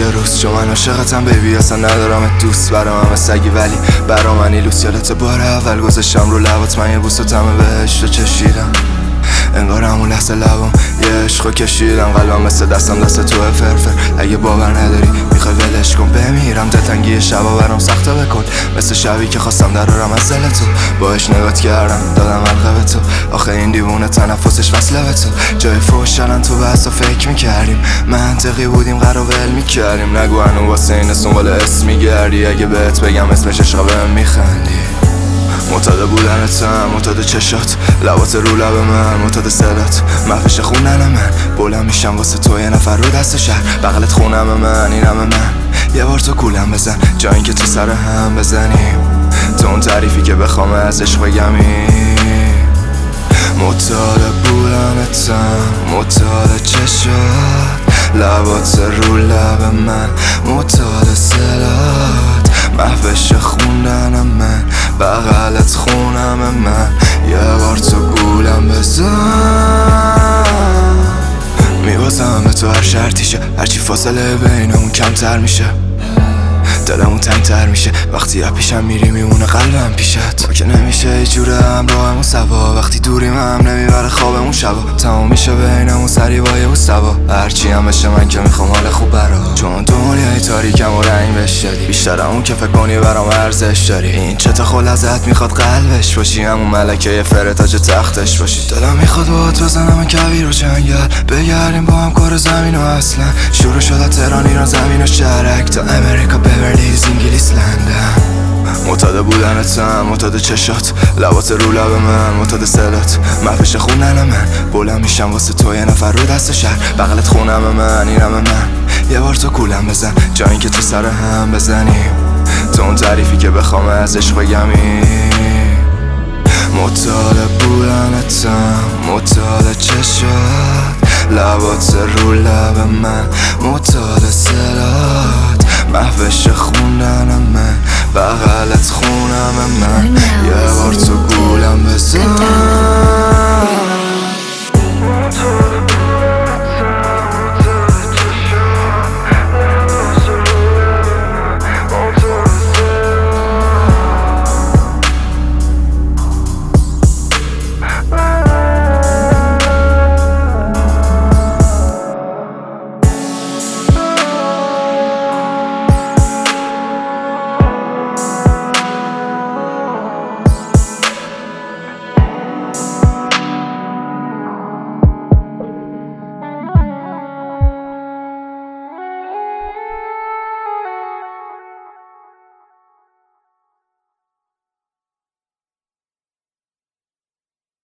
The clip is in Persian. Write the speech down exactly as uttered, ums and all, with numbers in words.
یه روز چون من عاشقتم بیبی اصلا ندارم دوست برام همه سگی ولی برا من ایلوس یادت بار اول گذاشتم رو لبات من یه بوس و طعم بهشت رو چشیدم انگار همون لحظه لبم یه عشقو کشیدم قلبم مثل دستم دست توه فرفر اگه باور نداری میخوای ولش کن بمیرم دلتنگی شبا برام سخته بکن مثل شبی که خواستم درارم از دل تو باش نگات کردم دادم حلقه به تو آخه این دیوونه تنفسش وصله به تو جای فوش الان تو بحثا فکر میکردیم منطقی بودیم قرار ول میکردیم نگو هنو واسه این سنبال اسم میگردی اگه بهت بگم اسمش عشقا بهم میخندی معتاد بودنتم معتاد چشات لبات رو لب من معتاد صدات محفش خونن من بلند میشم واسه تو یه نفر رو دست شهر بغلت خونم من اینم من یه بار تو کولم بزن جا اینکه تو سر هم بزنیم تو اون تعریفی که بخوام از عشق بگمی معتاد بودنتم معتاد چشات لبات رو لب من معتاد صدات محفش خوندنم من بغلت خونم من یه بار تو گولم بزن میبازم به تو هر شرطیشه هرچی فاصله بینمون کمتر میشه دلمون تنگتر میشه وقتی از پیشم میری میمونه قلبم پیشت ما که نمیشه یه جوره همراهمون سوا وقتی دوریم هم نمیبره خوابمون شبا تمام میشه بینمون سری با یه سوا هرچی هم بشه من که میخوام حال خوب برا چون دنیای تاریکم و رنگ بشدی بیشتر اون که فکر کنی برام ارزش داری این چه تا خل ازت میخواد قلبش باشی همون ملکه فرتاج تختش باشی دلم میخواد باهات بزنم کویر و جنگل بگردیم با هم کار زمین و اصلا شروع شده تهران ایران زمین و شهرک تا امریکا بورلیز انگلیس لندن معتاد بودنتم معتاد چشات لبات رو لب من معتاد صدات محفش خونن من بلند میشم واسه تو یه نفر رو دست شهر بغلت خونم من اینم من یه بار تو کولم بزن جا اینکه تو سر هم بزنیم تو اون تعریفی که بخوام از عشق بگمی معتاد بودنتم معتاد چشات لبات رو لب من معتاد صدات محفش خوندنم من بغلت خونم من یه بار تو گولم بزن